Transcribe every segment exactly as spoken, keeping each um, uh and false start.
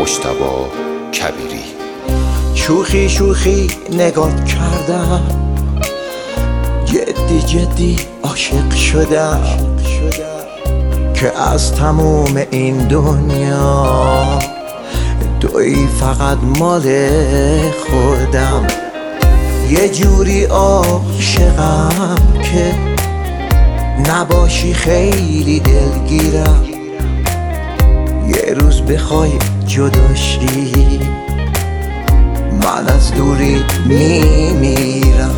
مجتبی کبیری. شوخی شوخی نگات کردم، جدی جدی عاشق شدم که از تموم این دنیا تویی فقط مال خودم. یه جوری عاشقم که نباشی خیلی دلگیرم، یه روز بخوای جداشی من از دوری میمیرم.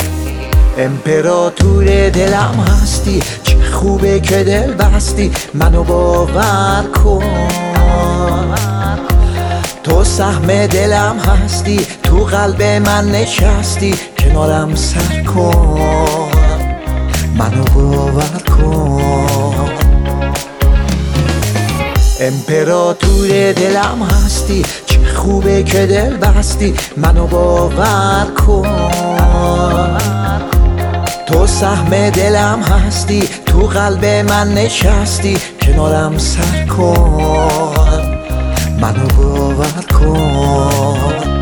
امپراتور دلم هستی، چه خوبه که دل بستی، منو باور کن. تو سهم دلم هستی، تو قلب من نشستی، کنارم سر کن، منو باور کن. امپراتور دلم هستی، چه خوبه که دل بستی، منو باور کن. تو سهم دلم هستی، تو قلب من نشستی، کنارم سر کن، منو باور کن.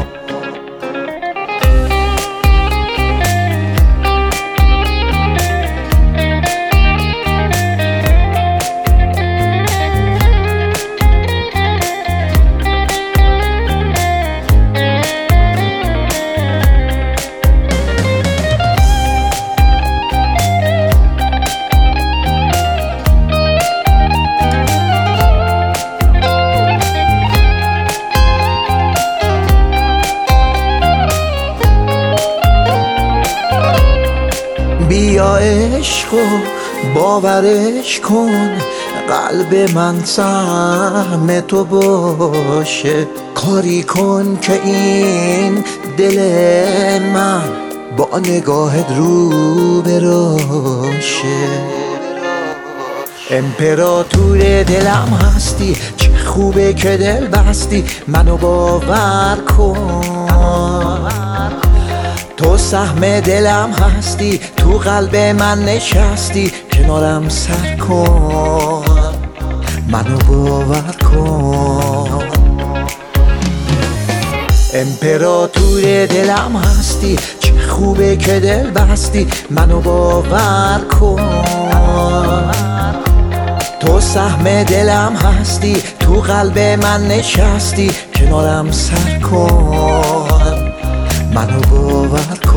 بیا عشقو باورش کن، قلب من سهم تو باشه. کاری کن که این دل من با نگاهت رو براشه. امپراتور دلم هستی، چه خوبه که دل بستی، منو باور کن. تو سهم دلم هستی، تو قلب من نشستی، کنارم سر کن، منو باور کن. امپراتور دلم هستی، چه خوبه که دل بستی، منو باور کن. تو سهم دلم هستی، تو قلب من نشستی، کنارم سر کن، منو باور کن.